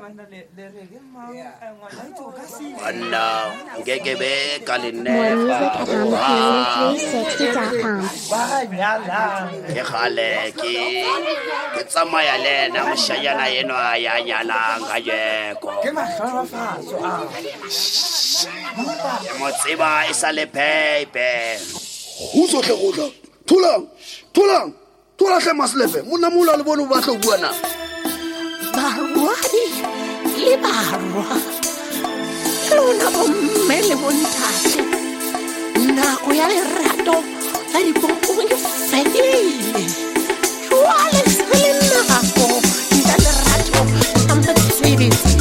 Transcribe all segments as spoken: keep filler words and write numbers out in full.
Wala, ngeke be ka le More music at Amazon three sixty dot com. ke gale ke ke tsamaya le ena moshanyana eno a ya nyalang ka jeko Ke mahlalofatso a. ke mo tseba e sa le pepe Ho tsohle go tla. Thulang. Thulang. Thola hle maslefe. Monna mola le bone o batla go bua na. Barwadi le barwa lona bomme le bontate nako ya lerato la dipopong ke fedile jwale se le nako ya lerato la metsebetsi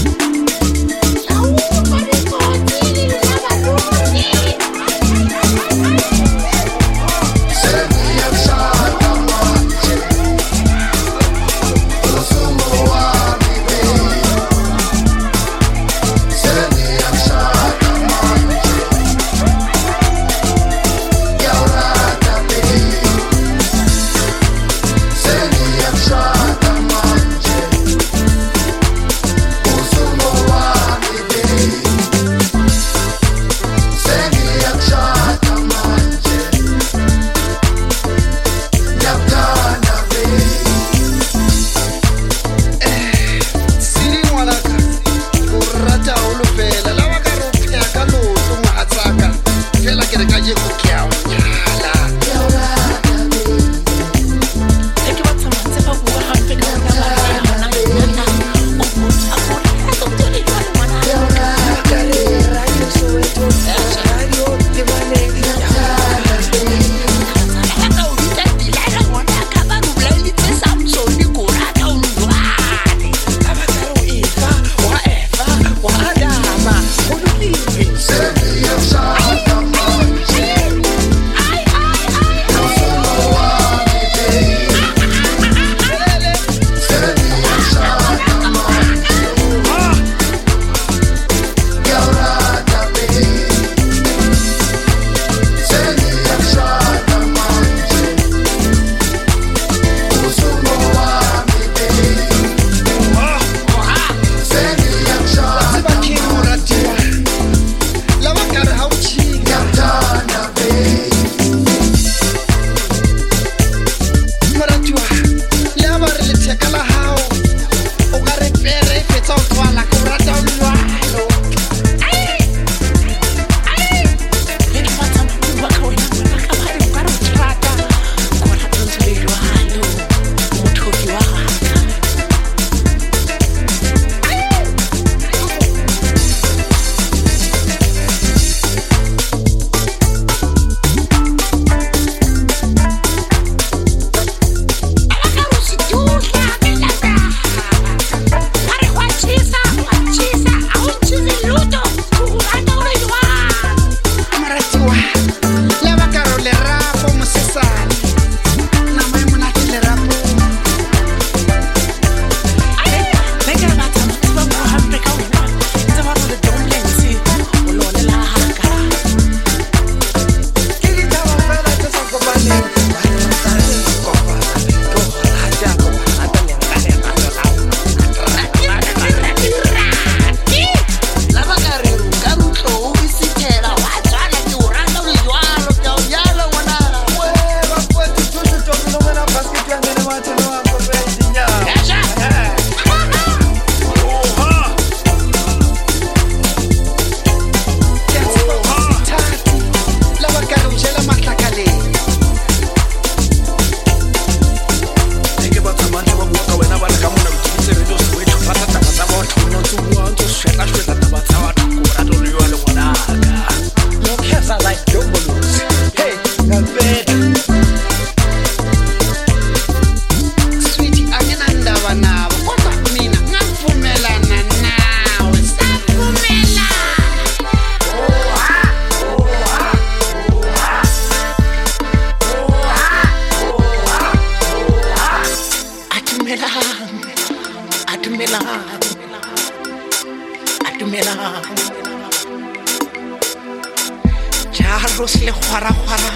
Jarros le khwara khwara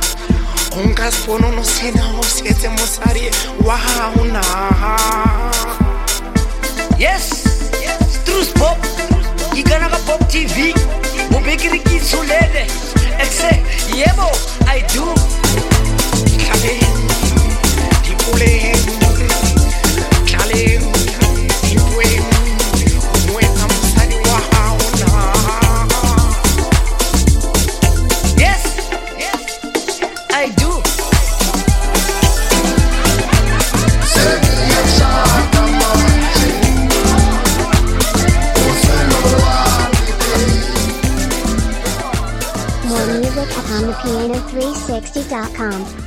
Onka spono no sena o setse mosari wa una. Yes. Cruise Pop Igana ka Pop T V Mubekiri kitsulele Exe Yebo I do Tlhaleng Dipoleng Tlhaleng Dipweng Mwena mosadi wa hao na Yes I do More music at on the piano three sixty dot com.